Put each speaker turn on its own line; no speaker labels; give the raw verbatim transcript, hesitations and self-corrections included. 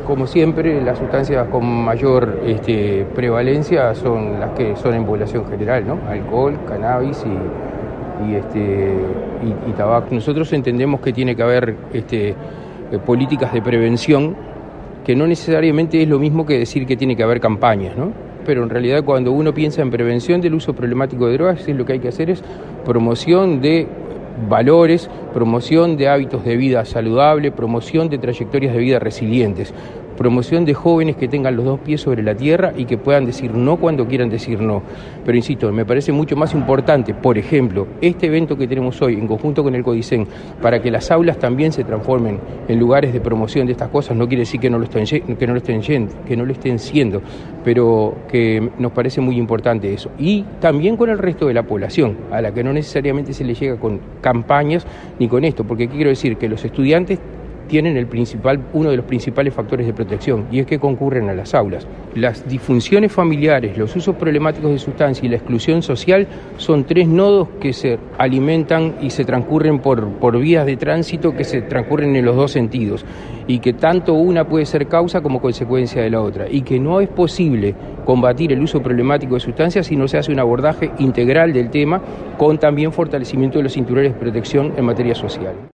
Como siempre, las sustancias con mayor este, prevalencia son las que son en población general, ¿no? Alcohol, cannabis y, y, este, y, y tabaco. Nosotros entendemos que tiene que haber este, eh, políticas de prevención, que no necesariamente es lo mismo que decir que tiene que haber campañas, ¿no? Pero en realidad cuando uno piensa en prevención del uso problemático de drogas, lo que hay que hacer es promoción de valores, promoción de hábitos de vida saludable, promoción de trayectorias de vida resilientes, promoción de jóvenes que tengan los dos pies sobre la tierra y que puedan decir no cuando quieran decir no. Pero insisto, me parece mucho más importante, por ejemplo, este evento que tenemos hoy en conjunto con el CODICEN, para que las aulas también se transformen en lugares de promoción de estas cosas. No quiere decir que no lo estén, que no lo estén, que no lo estén siendo, pero que nos parece muy importante eso. Y también con el resto de la población, a la que no necesariamente se le llega con campañas ni con esto, porque quiero decir que los estudiantes tienen el principal, uno de los principales factores de protección, y es que concurren a las aulas. Las disfunciones familiares, los usos problemáticos de sustancia y la exclusión social son tres nodos que se alimentan y se transcurren por, por vías de tránsito que se transcurren en los dos sentidos, y que tanto una puede ser causa como consecuencia de la otra, y que no es posible combatir el uso problemático de sustancias si no se hace un abordaje integral del tema, con también fortalecimiento de los cinturones de protección en materia social.